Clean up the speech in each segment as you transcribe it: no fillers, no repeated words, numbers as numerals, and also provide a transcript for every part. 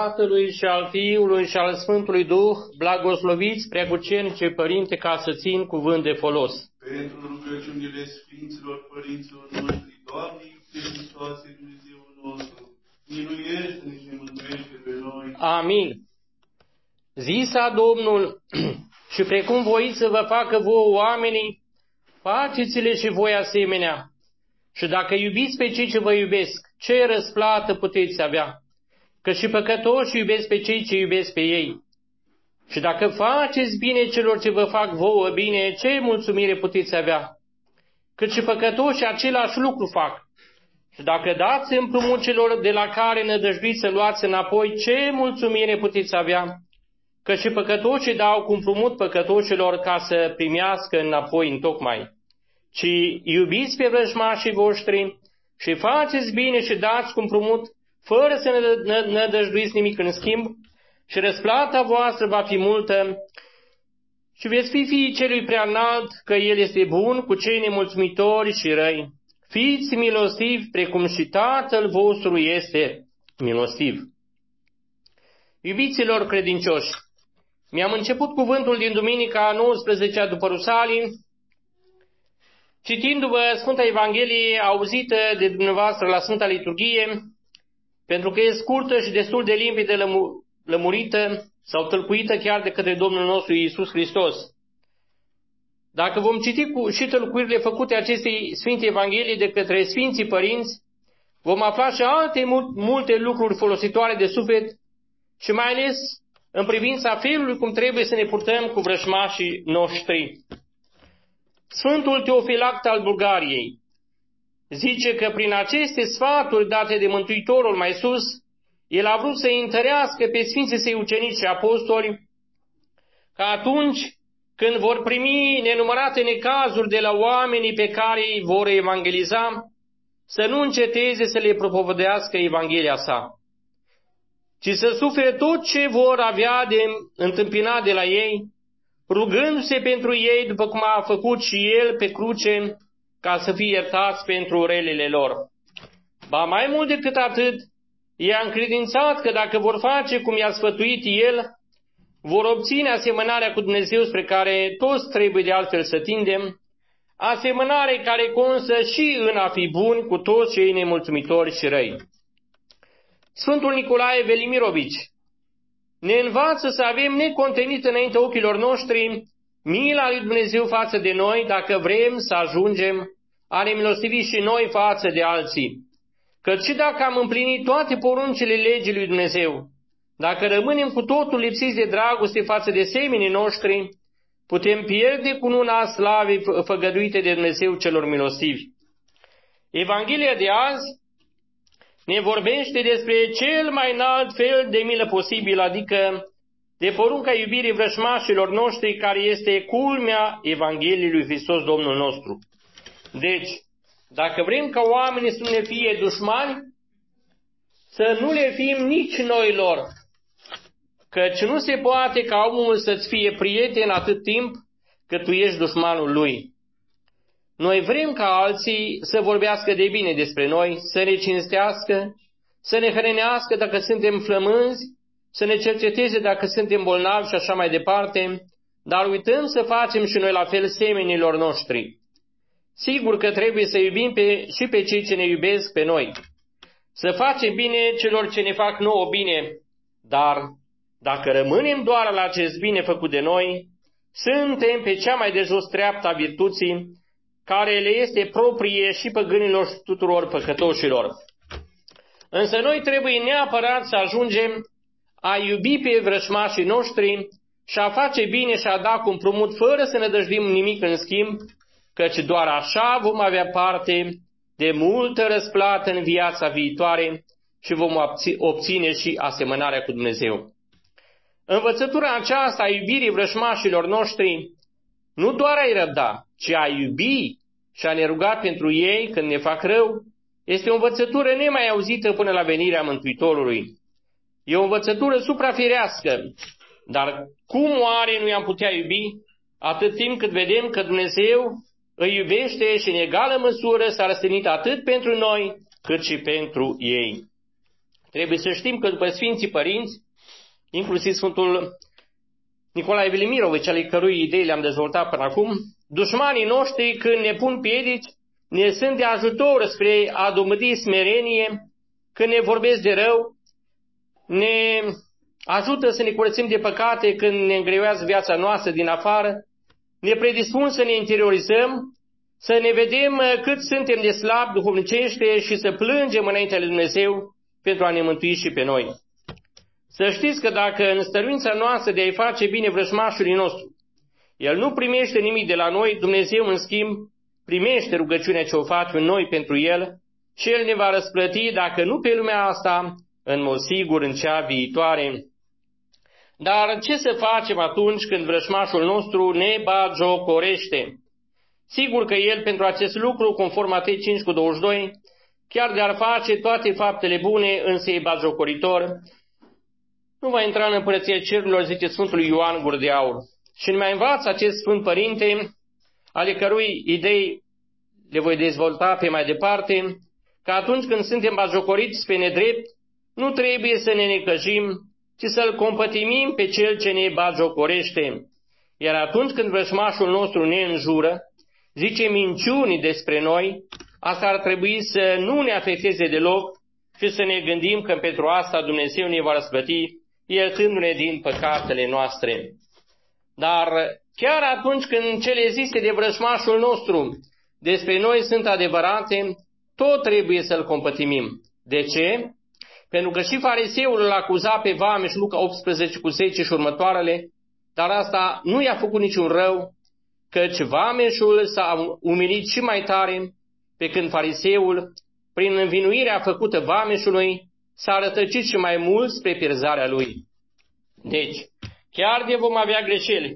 Tatălui și al Fiului și al Sfântului Duh, blagosloviți preacucernice Părinte, ca să țin cuvânt de folos. Pentru rugăciunile Sfinților Părinților noștri, Doamne, iubite Hristoase, Dumnezeul nostru, miluiește-ne și mântuiește pe noi. Amin. Zisa Domnul, și precum voiți să vă facă vouă oamenii, faceți-le și voi asemenea. Și dacă iubiți pe cei ce vă iubesc, ce răsplată puteți avea? Că și păcătoși iubesc pe cei ce iubesc pe ei. Și dacă faceți bine celor ce vă fac vouă bine, ce mulțumire puteți avea? Cât și păcătoși același lucru fac. Și dacă dați împrumut celor de la care nădăjduiți să luați înapoi, ce mulțumire puteți avea? Că și păcătoșii dau cu împrumut păcătoșilor ca să primească înapoi întocmai. Ci iubiți pe vrăjmașii voștri și faceți bine și dați cu împrumut, fără să nădăjduiți nimic în schimb, și răsplata voastră va fi multă și veți fi fiii celui preanalt, că El este bun cu cei nemulțumitori și răi. Fiți milostivi, precum și Tatăl vostru este milostiv. Iubiților credincioși, mi-am început cuvântul din duminica 19-a după Rusalii, citindu-vă Sfânta Evanghelie auzită de dumneavoastră la Sfânta Liturghie, pentru că e scurtă și destul de limpede lămurită sau tălcuită chiar de către Domnul nostru Iisus Hristos. Dacă vom citi și tălcuirile făcute acestei Sfinte Evanghelii de către Sfinții Părinți, vom afla și alte multe lucruri folositoare de suflet și mai ales în privința felului cum trebuie să ne purtăm cu vrăjmașii noștri. Sfântul Teofilact al Bulgariei zice că prin aceste sfaturi date de Mântuitorul mai sus, el a vrut să întărească pe Sfinții Săi ucenici și apostoli, că atunci când vor primi nenumărate necazuri de la oamenii pe care îi vor evangeliza, să nu înceteze să le propovădească Evanghelia sa, ci să sufere tot ce vor avea de întâmpinat de la ei, rugându-se pentru ei, după cum a făcut și El pe cruce, ca să fie iertați pentru relele lor. Ba mai mult decât atât, i-a încredințat că dacă vor face cum i-a sfătuit El, vor obține asemănarea cu Dumnezeu spre care toți trebuie de altfel să tindem, asemănare care constă și în a fi buni cu toți cei nemulțumitori și răi. Sfântul Nicolae Velimirovici ne învață să avem necontenit înainte ochilor noștri mila lui Dumnezeu față de noi, dacă vrem să ajungem a ne milostivi și noi față de alții. Căci și dacă am împlinit toate poruncile legii lui Dumnezeu, dacă rămânem cu totul lipsiți de dragoste față de semenii noștri, putem pierde cununa slavei făgăduite de Dumnezeu celor milostivi. Evanghelia de azi ne vorbește despre cel mai înalt fel de milă posibil, adică de porunca iubirii vrăjmașilor noștri, care este culmea Evangheliei lui Hristos Domnul nostru. Deci, dacă vrem ca oamenii să nu ne fie dușmani, să nu le fim nici noi lor, căci nu se poate ca omul să-ți fie prieten atât timp cât tu ești dușmanul lui. Noi vrem ca alții să vorbească de bine despre noi, să ne cinstească, să ne hrănească dacă suntem flămânzi, să ne cerceteze dacă suntem bolnavi și așa mai departe, dar uităm să facem și noi la fel semenilor noștri. Sigur că trebuie să iubim și pe cei ce ne iubesc pe noi, să facem bine celor ce ne fac nouă bine, dar dacă rămânem doar la acest bine făcut de noi, suntem pe cea mai de jos treaptă a virtuții, care le este proprie și păgânilor și tuturor păcătoșilor. Însă noi trebuie neapărat să ajungem a iubi pe vrăjmașii noștri și a face bine și a da cu împrumut fără să ne dăjdim nimic în schimb, căci doar așa vom avea parte de multă răsplată în viața viitoare și vom obține și asemănarea cu Dumnezeu. Învățătura aceasta a iubirii vrăjmașilor noștri, nu doar a-i răbda, ci a iubi și a ne ruga pentru ei când ne fac rău, este o învățătură nemai auzită până la venirea Mântuitorului. E o învățătură suprafirească, dar cum oare nu i-am putea iubi atât timp cât vedem că Dumnezeu îi iubește și în egală măsură s-a răstignit atât pentru noi cât și pentru ei. Trebuie să știm că după Sfinții Părinți, inclusiv Sfântul Nicolae Velimirovici, ale cărui idei le-am dezvoltat până acum, dușmanii noștri, când ne pun piedici, ne sunt de ajutor spre a domândi smerenie, când ne vorbesc de rău, ne ajută să ne curățim de păcate când ne îngreuează viața noastră din afară, ne predispun să ne interiorizăm, să ne vedem cât suntem de slabi duhovnicește și să plângem înaintea lui Dumnezeu pentru a ne mântui și pe noi. Să știți că dacă în stăruința noastră de a-i face bine vrăjmașului nostru, el nu primește nimic de la noi, Dumnezeu, în schimb, primește rugăciunea ce o facem noi pentru el și el ne va răsplăti, dacă nu pe lumea asta, în mod sigur în cea viitoare. Dar ce să facem atunci când vrăjmașul nostru ne bagiocorește? Sigur că el, pentru acest lucru, conform Matei 5:22, chiar de-ar face toate faptele bune, însă e bagiocoritor, nu va intra în împărăția cerurilor, zice Sfântul Ioan Gură de Aur. Și ne mai învață acest Sfânt Părinte, ale cărui idei le voi dezvolta pe mai departe, că atunci când suntem bagiocoriți pe nedrept, nu trebuie să ne necăjim, ci să-l compătimim pe cel ce ne bagiocorește. Iar atunci când vrăjmașul nostru ne înjură, zice minciuni despre noi, asta ar trebui să nu ne afecteze deloc și să ne gândim că pentru asta Dumnezeu ne va răsplăti, iertându-ne din păcatele noastre. Dar chiar atunci când cele zise de vrăjmașul nostru despre noi sunt adevărate, tot trebuie să-l compătimim. De ce? Pentru că și fariseul îl acuza pe vameș, Luca 18:10 și următoarele, dar asta nu i-a făcut niciun rău, căci vameșul s-a umilit și mai tare, pe când fariseul, prin învinuirea făcută vameșului, s-a rătăcit și mai mult spre pierzarea lui. Deci, chiar de vom avea greșeli,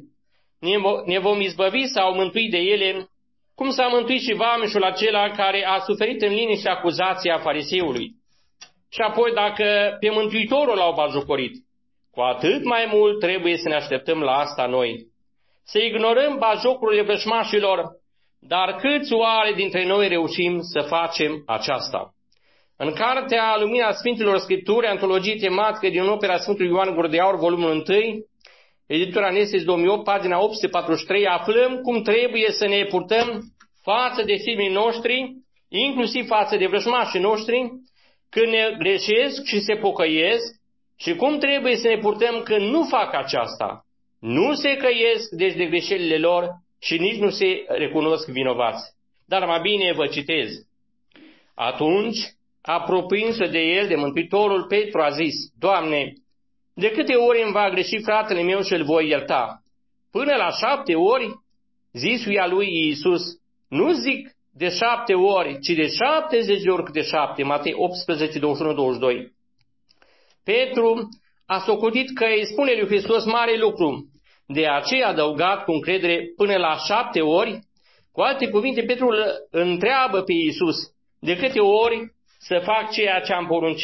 ne vom izbăvi sau mântui de ele, cum s-a mântuit și vameșul acela care a suferit în liniște acuzația fariseului. Și apoi, dacă pe Mântuitorul l-au batjocorit, cu atât mai mult trebuie să ne așteptăm la asta noi. Să ignorăm batjocurile vrăjmașilor, dar câți oare dintre noi reușim să facem aceasta? În cartea Lumina Sfintelor Scripturi, antologie tematică din opera Sfântului Ioan Gură de Aur, volumul 1, editura Nesis 2008, pagina 843, aflăm cum trebuie să ne purtăm față de simii noștri, inclusiv față de vrăjmașii noștri, când ne greșesc și se pocăiesc, și cum trebuie să ne purtăm când nu fac aceasta. Nu se căiesc, deci, de greșelile lor și nici nu se recunosc vinovați. Dar mai bine vă citez. Atunci, apropiindu-se de el, de Mântuitorul, Petru a zis: Doamne, de câte ori îmi va greși fratele meu și îl voi ierta? Până la 7 ori? Zisuia lui Iisus: nu zic de 7 ori, ci de 70 de ori câte 7. Matei 18:21-22. Petru a socotit că îi spune lui Hristos mare lucru, de aceea a adăugat cu încredere până la 7 ori. Cu alte cuvinte, Petru îl întreabă pe Iisus: de câte ori să fac ceea ce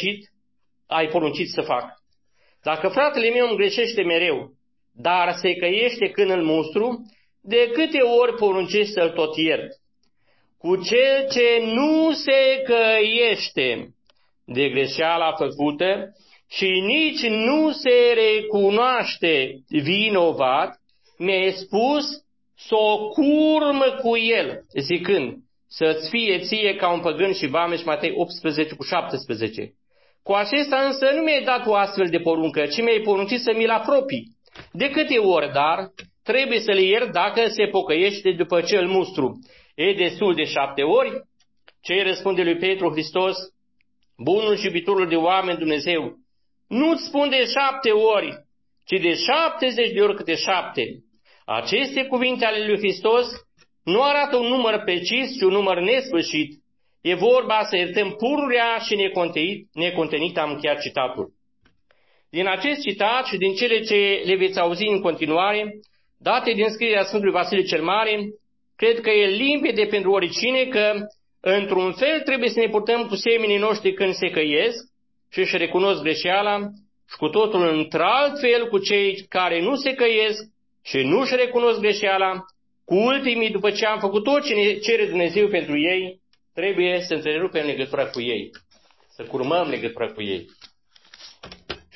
ai poruncit să fac? Dacă fratele meu îmi greșește mereu, dar se căiește când îl mustru, de câte ori poruncești să-l tot iert? Cu cel ce nu se căiește de greșeala făcută și nici nu se recunoaște vinovat, mi-ai spus să o curmă cu el, zicând: să-ți fie ție ca un păgân și vameș. Matei 18:17. Cu acesta însă nu mi-ai dat o astfel de poruncă, ci mi-ai poruncit să mi-l apropii. De câte ori, dar, trebuie să-l iert dacă se pocăiește după ce îl mustru? E destul de 7 ori? Ce răspunde lui Petru Hristos? Bunul și iubitorul de oameni Dumnezeu, nu-ți spun de 7 ori, ci de 70 de ori câte 7. Aceste cuvinte ale lui Hristos nu arată un număr precis, ci un număr nesfârșit. E vorba să iertăm pururea și necontenit. Am încheiat citatul. Din acest citat și din cele ce le veți auzi în continuare, date din scrierea Sfântului Vasile cel Mare, cred că e limpede pentru oricine că, într-un fel, trebuie să ne purtăm cu semenii noștri când se căiesc și își recunosc greșeala, și cu totul într-alt fel cu cei care nu se căiesc și nu își recunosc greșeala, cu ultimii, după ce am făcut tot ce ne cere Dumnezeu pentru ei, trebuie să întrerupem legătura cu ei, să curmăm legătura cu ei.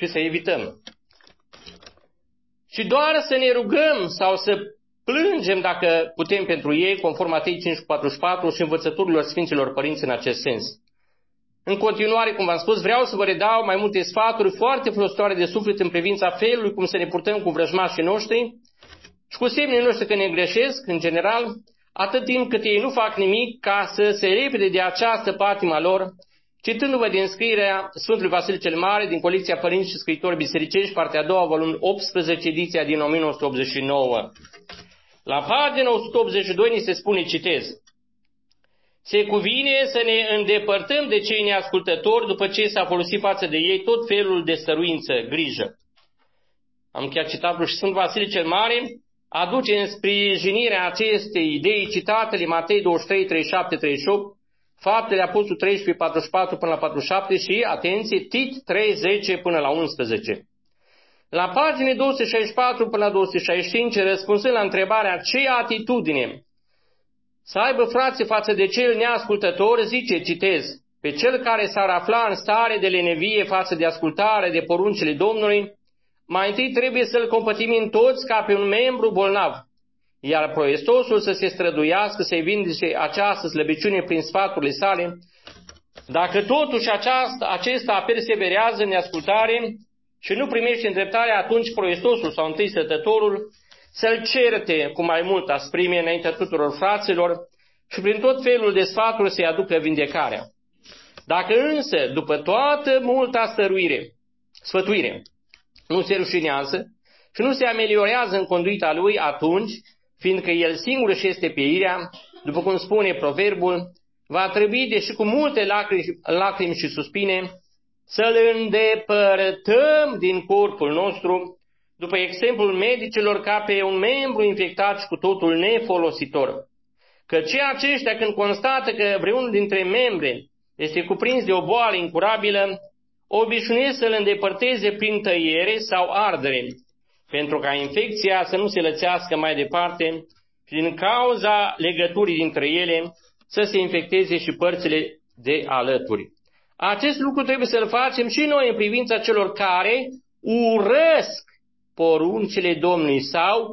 și să evităm. Și doar să ne rugăm sau să plângem dacă putem pentru ei, conform Matei 5:44 și învățăturilor Sfinților Părinți în acest sens. În continuare, cum v-am spus, vreau să vă redau mai multe sfaturi foarte folositoare de suflet în privința felului cum să ne purtăm cu vrăjmașii noștri și cu semnii noștri că ne greșesc, în general, atât timp cât ei nu fac nimic ca să se repede de această patima lor, citându-vă din scrierea Sfântului Vasile cel Mare, din colecția Părinți și Scriitori Bisericești, partea a doua, volumul 18, ediția din 1989. La pagina 182 ni se spune, citez: se cuvine să ne îndepărtăm de cei neascultători după ce s-a folosit față de ei tot felul de stăruință, grijă. Am chiar citatul și Sfântul Vasile cel Mare aduce în sprijinirea acestei idei citatele Matei 23, 37, 38, Faptele Apostolului 13, 44 până la 47 și, atenție, Tit 3, 10 până la 11. La pagine 264 până la 265, răspunsând la întrebarea ce atitudine să aibă frații față de cel neascultător, zice, citez, pe cel care s-ar afla în stare de lenevie față de ascultare de poruncile Domnului, mai întâi trebuie să-l compătimim toți ca pe un membru bolnav, iar proestosul să se străduiască să-i vindece această slăbiciune prin sfaturile sale. Dacă totuși acesta perseverează în neascultare și nu primește îndreptarea, atunci proestosul sau întâi stătătorul să-l certe cu mai mult asprime înaintea tuturor fraților și prin tot felul de sfaturi să-i aducă vindecarea. Dacă însă, după toată multa sfătuire, nu se rușinează și nu se ameliorează în conduita lui, atunci, fiindcă el singur își este pieirea, după cum spune proverbul, va trebui, deși cu multe lacrimi și suspine, să-l îndepărtăm din corpul nostru, după exemplul medicilor, ca pe un membru infectat și cu totul nefolositor. Căci aceștia, când constată că vreunul dintre membre este cuprins de o boală incurabilă, obișnuiesc să-l îndepărteze prin tăiere sau ardere, pentru ca infecția să nu se lățească mai departe și din cauza legăturii dintre ele să se infecteze și părțile de alături. Acest lucru trebuie să-l facem și noi în privința celor care urăsc poruncile Domnului sau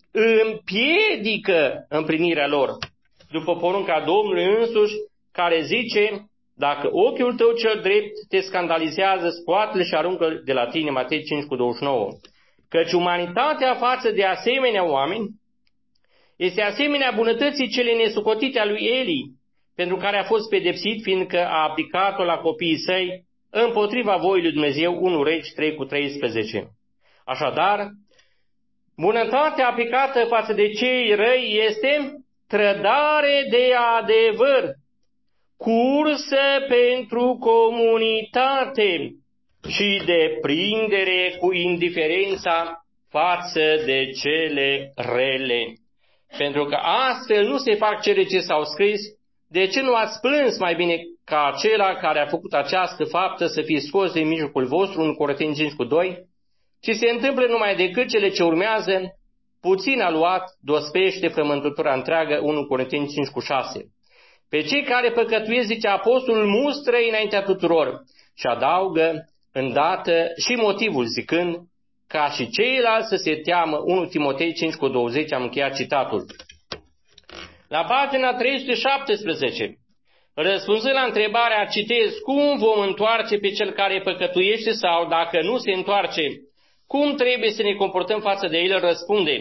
împiedică împlinirea lor, după porunca Domnului însuși, care zice, dacă ochiul tău cel drept te scandalizează, scoate-l și aruncă de la tine, Matei 5:29. Căci umanitatea față de asemenea oameni este asemenea bunătății cele nesocotite a lui Eli, pentru care a fost pedepsit, fiindcă a aplicat-o la copiii săi împotriva voii lui Dumnezeu, 1 Regi 3:13. Așadar, bunătatea aplicată față de cei răi este trădare de adevăr, cursă pentru comunitate și deprindere cu indiferența față de cele rele. Pentru că astfel nu se fac cele ce s-au scris, de ce nu ați plâns mai bine ca acela care a făcut această faptă să fie scos din mijlocul vostru, 1 Corinteni 5:2, ci se întâmplă numai decât cele ce urmează, puțin a luat, dospește frământătura întreagă, 1 Corinteni 5:6. Pe cei care păcătuiesc, zice apostolul, mustră înaintea tuturor și adaugă îndată și motivul zicând, ca și ceilalți să se teamă, 1 Timotei 5:20, am încheiat citatul. La pagina 317, răspunzând la întrebarea, citez, cum vom întoarce pe cel care păcătuiește sau dacă nu se întoarce, cum trebuie să ne comportăm față de el, răspunde,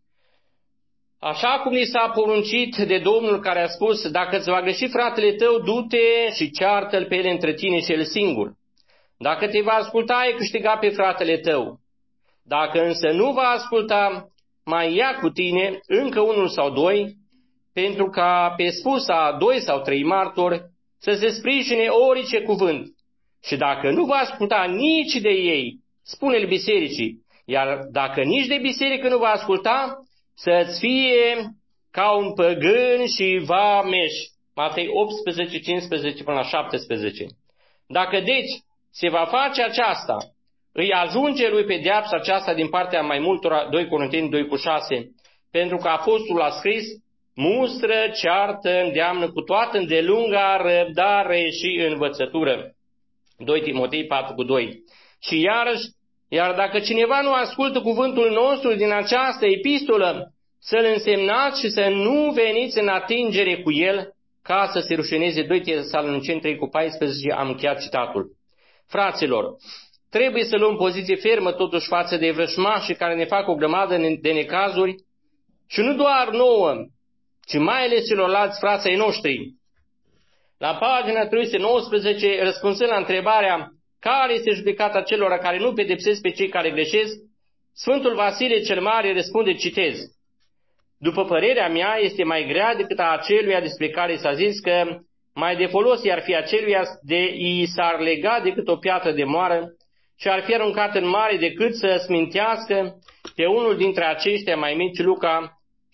așa cum ni s-a poruncit de Domnul care a spus, dacă îți va greși fratele tău, du-te și ceartă-l pe el între tine și el singur. Dacă te va asculta, ai câștigat pe fratele tău. Dacă însă nu va asculta, mai ia cu tine încă unul sau doi, pentru ca pe spusa 2 sau 3 martori să se sprijine orice cuvânt. Și dacă nu va asculta nici de ei, spune-l bisericii, iar dacă nici de biserică nu va asculta, să-ți fie ca un păgân și vameș. Matei 18, 15 până la 17. Dacă deci se va face aceasta, îi ajunge lui pedeapsa aceasta din partea mai multora, 2 Corinteni 2:6, pentru că apostolul a scris, mustră, ceartă, îndeamnă cu toată îndelunga răbdare și învățătură. 2 Timotei 4:2. Și iarăși, Iar dacă cineva nu ascultă cuvântul nostru din această epistolă, să-l însemnați și să nu veniți în atingere cu el, ca să se rușineze. 2 Tesaloniceni 3:14, am încheiat citatul. Fraților, trebuie să luăm poziție fermă totuși față de vrășmașii care ne fac o grămadă de necazuri și nu doar nouă, ci mai ales celorlalți frați ai noștri. La pagina 319, răspunzând la întrebarea care este judecata celor care nu pedepsesc pe cei care greșesc, Sfântul Vasile cel Mare răspunde, citez: după părerea mea, este mai grea decât a aceluia despre care s-a zis că mai de folos i-ar fi aceluia de i s-ar lega decât o piatră de moară și ar fi aruncat în mare decât să smintească pe unul dintre aceștia mai mici. Luca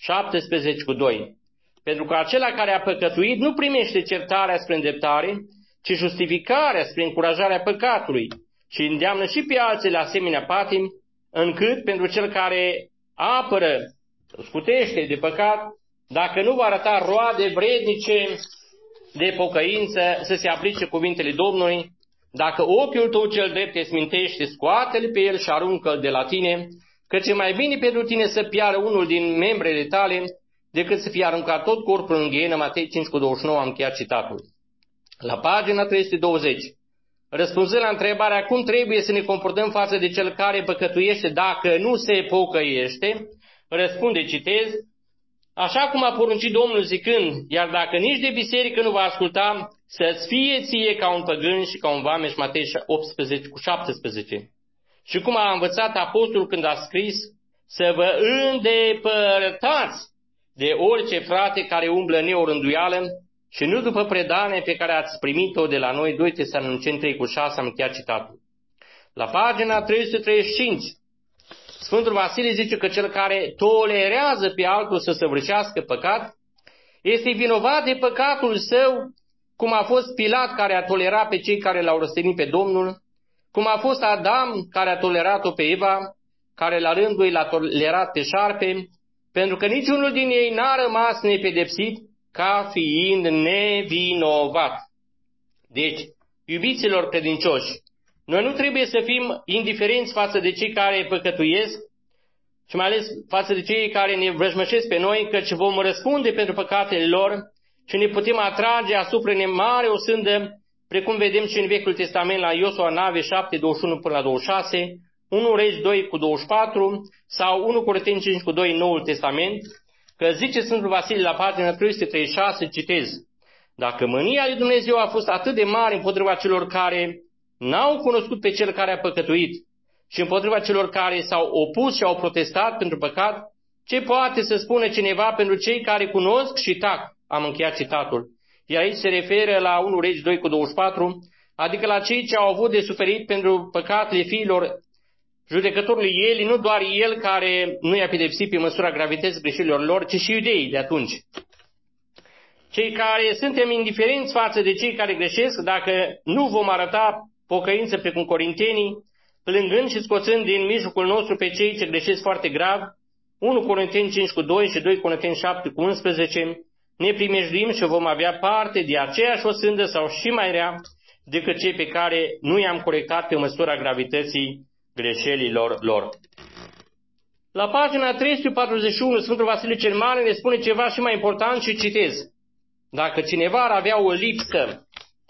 17:2. Pentru că acela care a păcătuit nu primește certarea spre îndreptare, ci justificarea spre încurajarea păcatului și îndeamnă și pe alții la asemenea patimi, încât pentru cel care apără, scutește de păcat, dacă nu va arăta roade vrednice de pocăință, să se aplice cuvintele Domnului: dacă ochiul tău cel drept te smintește, scoate-l pe el și aruncă-l de la tine, căci e mai bine pentru tine să piară unul din membrele tale, decât să fie aruncat tot corpul în ghienă. Matei 5:29, am încheiat citatul. La pagina 320, răspunzând la întrebarea cum trebuie să ne comportăm față de cel care păcătuiește dacă nu se pocăiește, răspunde, citez: așa cum a poruncit Domnul zicând, iar dacă nici de biserică nu va asculta, să-ți fie ție ca un păgân și ca un vameș. Matei 18:17. Și cum a învățat apostolul când a scris: să vă îndepărtați de orice frate care umblă în neorânduială și nu după predane pe care ați primit-o de la noi. 2 Tesaloniceni 3:6, am încheiat citatul. La pagina 335, Sfântul Vasile zice că cel care tolerează pe altul să săvârșească păcat este vinovat de păcatul său, cum a fost Pilat care a tolerat pe cei care l-au răstignit pe Domnul, cum a fost Adam care a tolerat-o pe Eva, care la rândul ei l-a tolerat pe șarpe, pentru că niciunul din ei n-a rămas nepedepsit ca fiind nevinovat. Deci, iubiților credincioși, noi nu trebuie să fim indiferenți față de cei care păcătuiesc și mai ales față de cei care ne vrăjmășesc pe noi, căci vom răspunde pentru păcatele lor și ne putem atrage asupra ne mare o sândă, precum vedem și în Vechiul Testament la Iosua Nave 7:21-26, 1 Regi 2:24 sau 1 Corinteni 5:2 în Noul Testament, că zice Sfântul Vasile la pagina 336, citez: dacă mânia lui Dumnezeu a fost atât de mare împotriva celor care n-au cunoscut pe cel care a păcătuit și împotriva celor care s-au opus și au protestat pentru păcat, ce poate să spună cineva pentru cei care cunosc și tac? Am încheiat citatul. Iar aici se referă la 1 Regi 2:24, adică la cei ce au avut de suferit pentru păcatele fiilor judecătorului Eli, nu doar el care nu i-a pedepsit pe măsura gravității greșelilor lor, ci și iudeii de atunci. Cei care suntem indiferenți față de cei care greșesc, dacă nu vom arăta pocăință precum corintenii, plângând și scoțând din mijlocul nostru pe cei ce greșesc foarte grav, 1 Corinteni 5:2 și 2 Corinteni 7:11, ne primejduim și vom avea parte de aceeași osândă sau și mai rea decât cei pe care nu i-am corectat pe măsura gravității greșelilor lor. La pagina 341, Sfântul Vasile cel Mare ne spune ceva și mai important și citez: dacă cineva ar avea o lipsă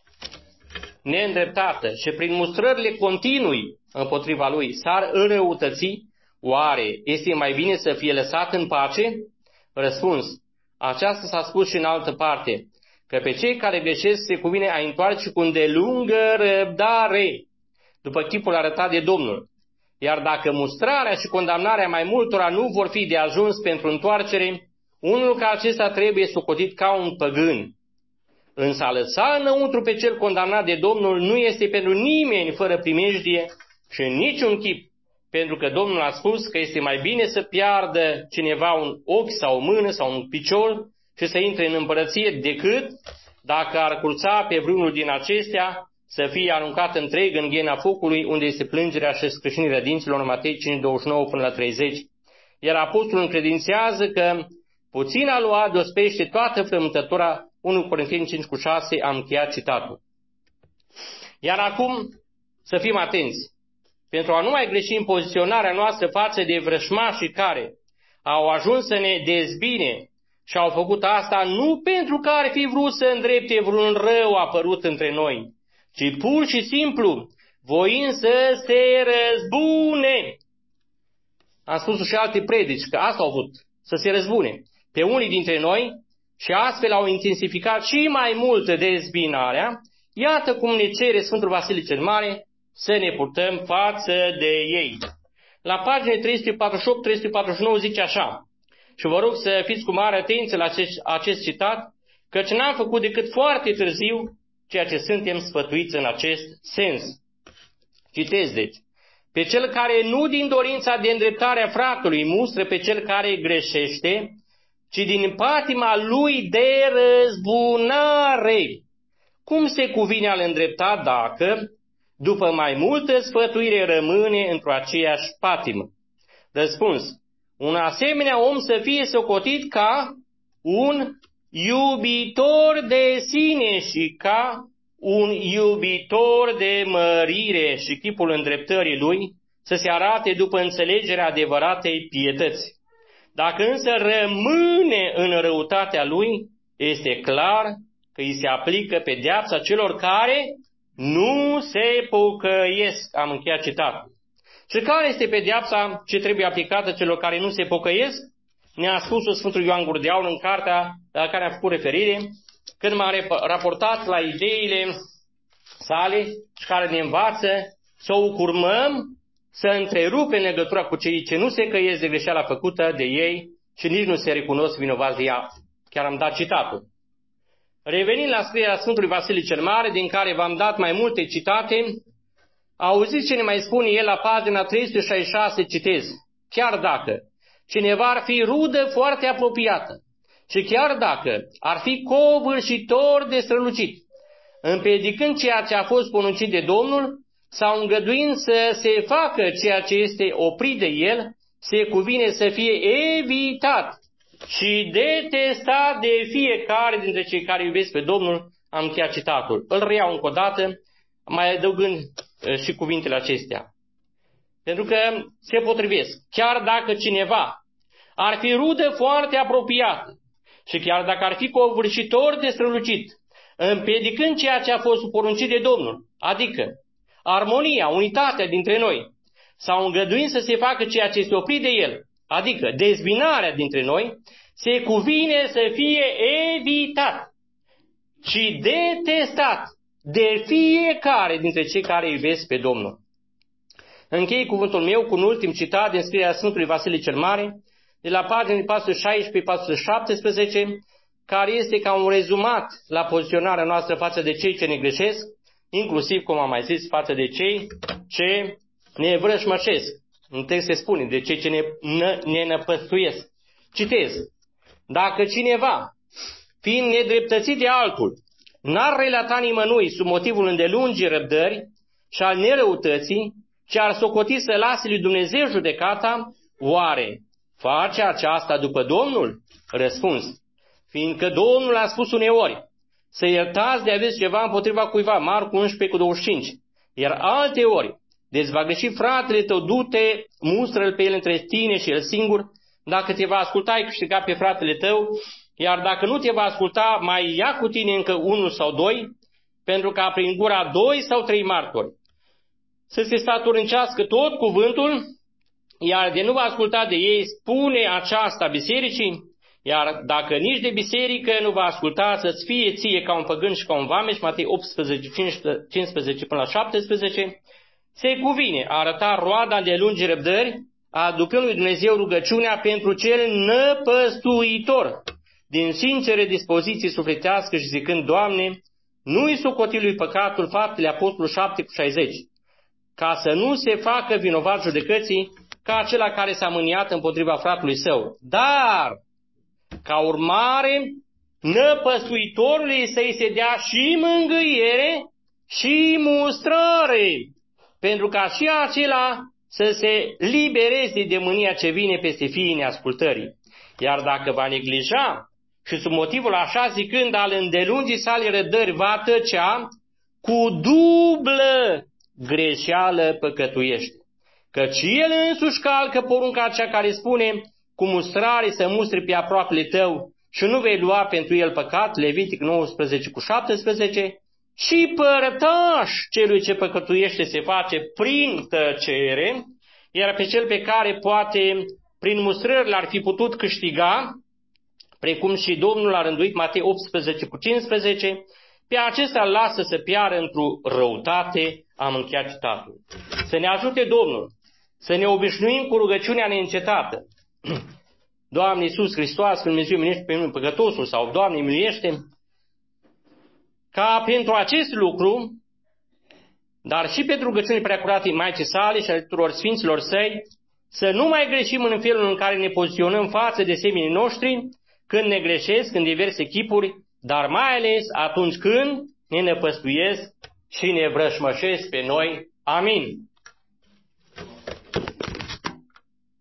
neîndreptată și prin mustrările continui împotriva lui s-ar înrăutăți, oare este mai bine să fie lăsat în pace? Răspuns: aceasta s-a spus și în altă parte, că pe cei care greșesc se cuvine a întoarce cu îndelungă răbdare, după chipul arătat de Domnul. Iar dacă mustrarea și condamnarea mai multora nu vor fi de ajuns pentru întoarcere, unul ca acesta trebuie socotit ca un păgân. Însă a lăsa înăuntru pe cel condamnat de Domnul nu este pentru nimeni fără primejdie și în niciun chip, pentru că Domnul a spus că este mai bine să piardă cineva un ochi sau o mână sau un picior și să intre în împărăție, decât, dacă ar curța pe vreunul din acestea, să fie aruncat întreg în ghena focului, unde este plângerea și scrâșnirea dinților. Matei 5:29-30. Iar apostolul încredințează că puțin a luat dospește toată frământătura. 1 Corinteni 5:6, am încheiat citatul. Iar acum să fim atenți. pentru a nu mai greși în poziționarea noastră față de vrășmașii care au ajuns să ne dezbine și au făcut asta nu pentru că ar fi vrut să îndrepte vreun rău apărut între noi, ci pur și simplu voind să se răzbune. Am spus și alte predici că asta au vrut, să se răzbune pe unii dintre noi și astfel au intensificat și mai mult dezbinarea. Iată cum ne cere Sfântul Vasile cel Mare să ne purtăm față de ei. La paginile 348-349 zice așa, și vă rog să fiți cu mare atenție la acest citat, căci n-am făcut decât foarte târziu ceea ce suntem sfătuiți în acest sens. Citez deci, pe cel care nu din dorința de îndreptare a fratelui mustră pe cel care greșește, ci din patima lui de răzbunare. Cum se cuvine a-l îndrepta dacă, după mai multă sfătuire, rămâne într-o aceeași patimă? Răspuns, un asemenea om să fie socotit ca un iubitor de sine și ca un iubitor de mărire și chipul îndreptării lui să se arate după înțelegerea adevăratei pietăți. Dacă însă rămâne în răutatea lui, este clar că îi se aplică pedeapsa celor care nu se pocăiesc. Am încheiat citatul. Și care este pedeapsa ce trebuie aplicată celor care nu se pocăiesc? Ne-a spus Sfântul Ioan Gură de Aur în cartea la care am făcut referire, când m-a raportat la ideile sale și care ne învață să o curmăm, să întrerupem legătura cu cei ce nu se căiesc de greșeala făcută de ei și nici nu se recunosc vinovați de ea. Chiar am dat citatul. Revenind la scrierea Sfântului Vasile cel Mare, din care v-am dat mai multe citate, auziți ce ne mai spune el la pagina 366, citez, chiar dacă cineva ar fi rudă foarte apropiată și chiar dacă ar fi covârșitor de strălucit, împiedicând ceea ce a fost poruncit de Domnul sau îngăduind să se facă ceea ce este oprit de el, se cuvine să fie evitat și detestat de fiecare dintre cei care iubesc pe Domnul. Am încheiat citatul. Îl reiau încă o dată, mai adăugând și cuvintele acestea. Pentru că se potrivesc. Chiar dacă cineva ar fi rudă foarte apropiată și chiar dacă ar fi covârșitor de strălucit, împiedicând ceea ce a fost poruncit de Domnul, adică armonia, unitatea dintre noi, sau îngăduind să se facă ceea ce este oprit de el, adică dezbinarea dintre noi, se cuvine să fie evitat și detestat de fiecare dintre cei care iubesc pe Domnul. Închei cuvântul meu cu un ultim citat din scrierea Sfântului Vasile cel Mare, de la paginile 416-417, care este ca un rezumat la poziționarea noastră față de cei ce ne greșesc, inclusiv, cum am mai zis, față de cei ce ne vrășmășesc. În text se spune, de cei ce ne năpăstuiesc. Citez, dacă cineva, fiind nedreptățit de altul, n-ar relata nimănui sub motivul îndelungii răbdări și al nerăutății, ci ar socoti să lase lui Dumnezeu judecata, oare face aceasta după Domnul? Răspuns, fiindcă Domnul a spus uneori, să iertați de aveți ceva împotriva cuiva, Marcu 11:25, iar alte ori, deci va greși fratele tău, du-te, mustră-l pe el între tine și el singur, dacă te va asculta, ai câștigat pe fratele tău, iar dacă nu te va asculta, mai ia cu tine încă 1 sau 2, pentru ca prin gura 2 sau 3 martori să se statornicească tot cuvântul, iar de nu va asculta de ei, spune aceasta bisericii, iar dacă nici de biserică nu va asculta, să-ți fie ție ca un păgân și ca un vameș, Matei 18:15 până la 17, se cuvine a arăta roada de lungi răbdări, aducând lui Dumnezeu rugăciunea pentru cel năpăstuitor, din sincere dispoziție sufletească și zicând, Doamne, nu-i socoti lui păcatul, Faptele Apostolului 7:60, ca să nu se facă vinovat judecății ca acela care s-a mâniat împotriva fratului său. Dar, ca urmare, năpăstuitorului să-i se dea și mângâiere și mustrare, pentru ca și acela să se libereze de mânia ce vine peste fiii neascultării. Iar dacă va neglija și sub motivul așa zicând al îndelungii sale răbdări va tăcea, cu dublă greșeală păcătuiește. căci El însuși calcă porunca aceea care spune, cu mustrare să mustri pe aproapele tău și nu vei lua pentru el păcat, Levitic 19:17, și părătaș celui ce păcătuiește se face prin tăcere, iar pe cel pe care poate prin mustrări l-ar fi putut câștiga, precum și Domnul a rânduit, Matei 18:15, pe acesta lasă să piară într-o răutate. Am încheiat citatul. Să ne ajute Domnul, să ne obișnuim cu rugăciunea neîncetată. Doamne Iisus Hristos, Dumnezeu miluiește pe mine păcătosul, sau Doamne miluiește, ca pentru acest lucru, dar și pentru rugăciunile preacurate Maicii sale și ale tuturor Sfinților Săi, să nu mai greșim în felul în care ne poziționăm față de seminii noștri, când ne greșesc în diverse chipuri, dar mai ales atunci când ne năpăstuiesc și ne vrășmășesc pe noi. Amin.